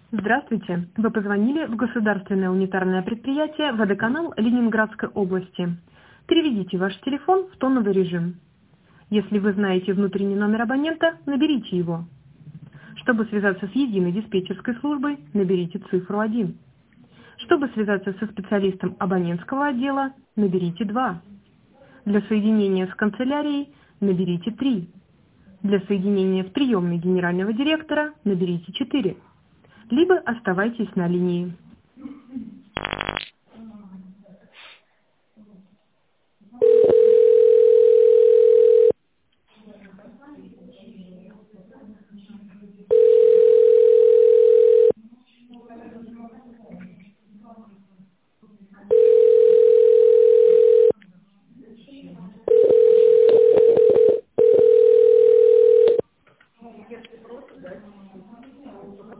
Здравствуйте. Вы позвонили в государственное унитарное предприятие «Водоканал» Ленинградской области. Переведите ваш телефон в тоновый режим. Если вы знаете внутренний номер абонента, наберите его. Чтобы связаться с единой диспетчерской службой, наберите цифру 1. Чтобы связаться со специалистом абонентского отдела, наберите 2. Для соединения с канцелярией наберите 3. Для соединения с приемной генерального директора наберите 4. Либо оставайтесь на линии.